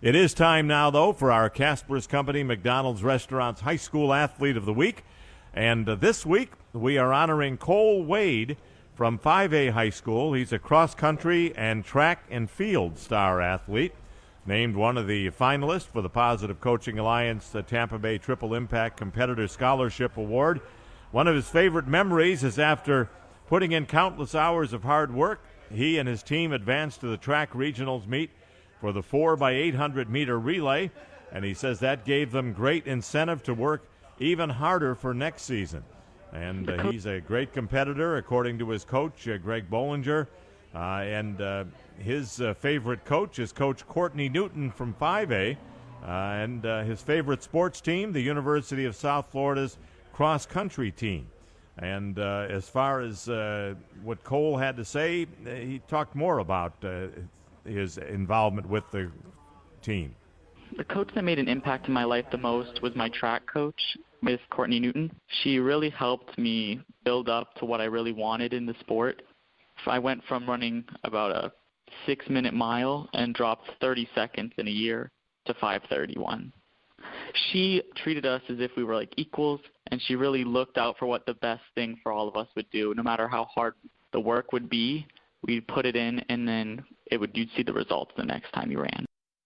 It is time now, though, for our Casper's Company McDonald's Restaurant's High School Athlete of the Week. And this week, we are honoring Cole Wade from 5A High School. He's a cross-country and track and field star athlete, named one of the finalists for the Positive Coaching Alliance Tampa Bay Triple Impact Competitor Scholarship Award. One of his favorite memories is after putting in countless hours of hard work, he and his team advanced to the track regionals meet for the 4x800 meter relay, and he says that gave them great incentive to work even harder for next season. And he's a great competitor, according to his coach, Greg Bollinger. And his favorite coach is Coach Courtney Newton from 5A. And his favorite sports team, the University of South Florida's cross-country team. And as far as what Cole had to say, he talked more about his involvement with the team. The coach that made an impact in my life the most was my track coach, Miss Courtney Newton. She really helped me build up to what I really wanted in the sport. I went from running about a 6-minute mile and dropped 30 seconds in a year to 5:31. She treated us as if we were like equals, and she really looked out for what the best thing for all of us would do. No matter how hard the work would be, we'd put it in, and then you'd see the results the next time you ran.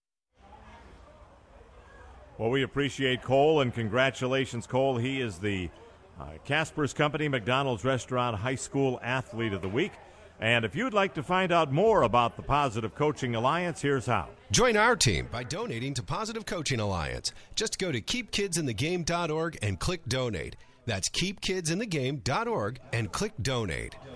Well, we appreciate Cole, and congratulations, Cole. He is the Casper's Company McDonald's Restaurant High School Athlete of the Week. And if you'd like to find out more about the Positive Coaching Alliance, here's how. Join our team by donating to Positive Coaching Alliance. Just go to keepkidsinthegame.org and click donate. That's keepkidsinthegame.org and click donate.